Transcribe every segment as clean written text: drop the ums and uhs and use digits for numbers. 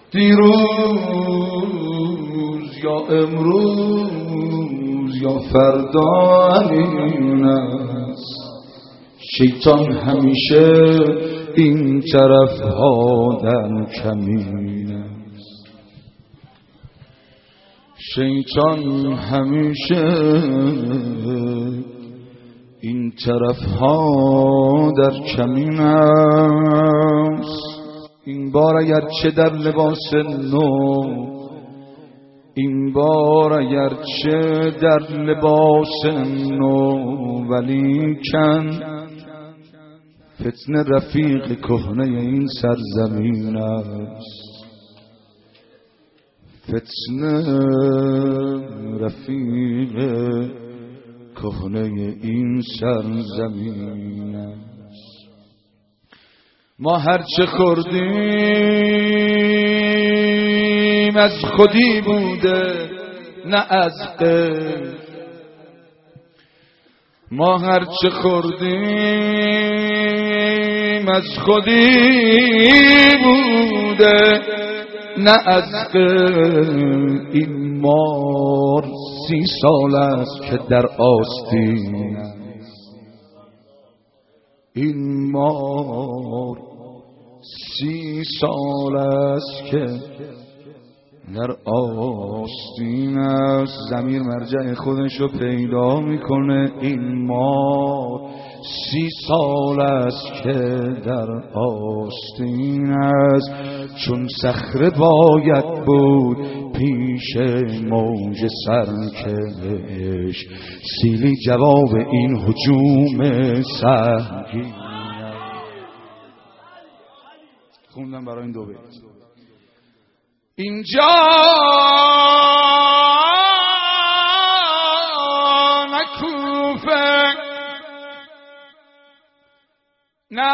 دیروز یا امروز یا فردا همین است. شیطان همیشه این طرف ها در کمین است. شیطان همیشه این طرف ها در کمین است. این بار اگر چه در لباس نو، این بار اگر چه در لباس نو، ولیکن فتنه رفیق کهنه این سرزمین است. فتنه رفیق کهنه این سرزمین است. ما هرچه خوردیم از خودی بوده نه از غیر. ما هرچه خوردیم از خودی بوده نه از غیر. این مار 30 سال است که در آستین است. این مار 30 سال است که در آستین است. ضمیر مرجع خودشو پیدا میکنه. این مار 30 سال است که در آستین است. چون صخره باید بود پیش موج سرکش، سیلی جواب این هجوم سنگین. خوندم برای این دو بیت. اینجا نه کوفه نه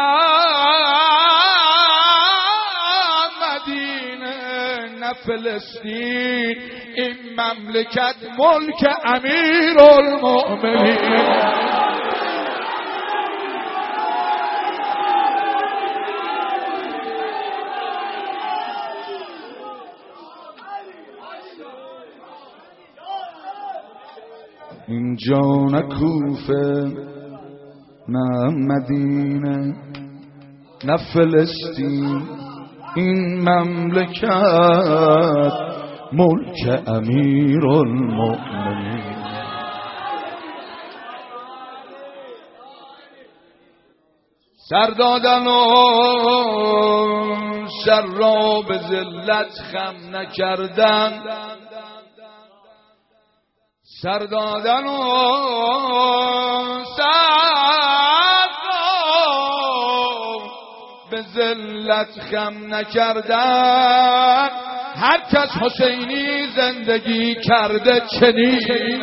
مدینه نه فلسطین. این مملکت ملک امیرالمؤمنین. اینجا نه کوفه نه مدینه نه فلسطین. این مملکت ملک امیرالمؤمنین. سر دادن و سر را به ذلت خم نکردن. سر دادن و سر به ذلت خم نکردن. هر کس حسینی زندگی کرده چنین.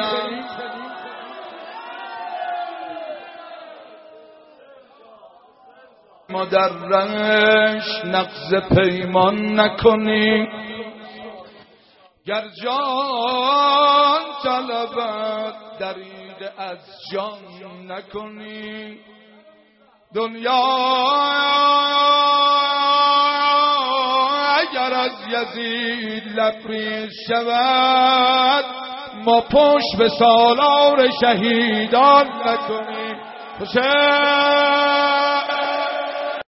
ما در رنش نقض پیمان نکنیم. گر جان طلبت درید از جان نکنی. دنیا اگر از یزید لبریز شود، ما پشت به سالار شهیدان نکنیم. حسین